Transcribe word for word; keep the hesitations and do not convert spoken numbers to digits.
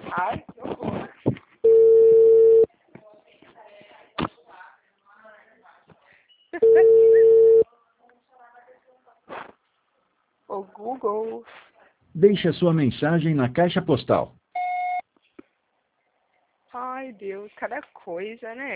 Ai, que horror. O Google. Deixe a sua mensagem na caixa postal. Ai, Deus, cada coisa, né?